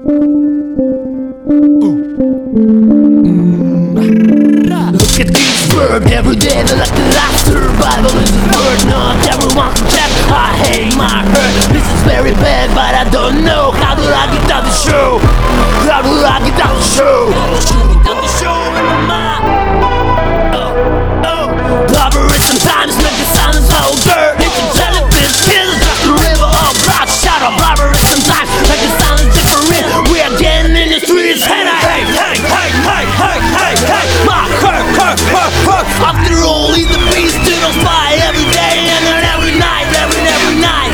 Look at this bird, every day they're like the last survival is a bird. Not everyone can check, I hate my hurt. This is very bad, but I don't know. How do I get out the show? How do I get out the show? Get out the show in my mind. Robbery sometimes make the silence older. It's a jellyfish killers, just the river of blood. Shut up, robbery sometimes make the silence different. We are getting in the streets and I hate, my hurt. After all, he's the beast to the fire every day and then every night, every night.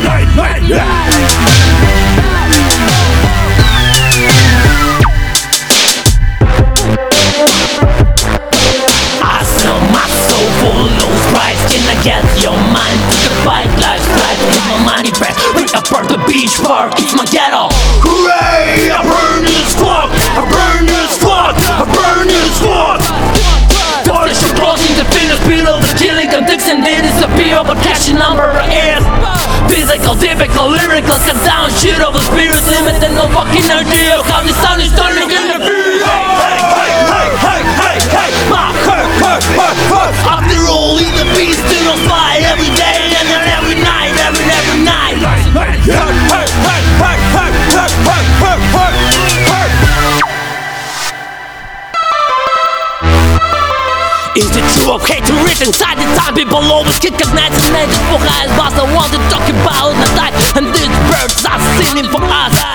I sell my soul for a low price. Can I get your mind to the fight? Life's life, get my money back. Rip apart the beach park, it's my ghetto. Hooray! I burn this fuck! I burn this fuck! I burn this fuck! Polish your closing the finish speed of the killing context and they disappear, but cash number is physical, typical, lyrical, cut down shit of the spirit limit and no fucking idea how the sun is turning in the beat. My hurt. After all, he's the beast to the fire every day and then every night, every night. Is it true of hate to reach inside the time? People always kick at nights and nights for eyes. But I want to talk about the night, and these birds are singing for us.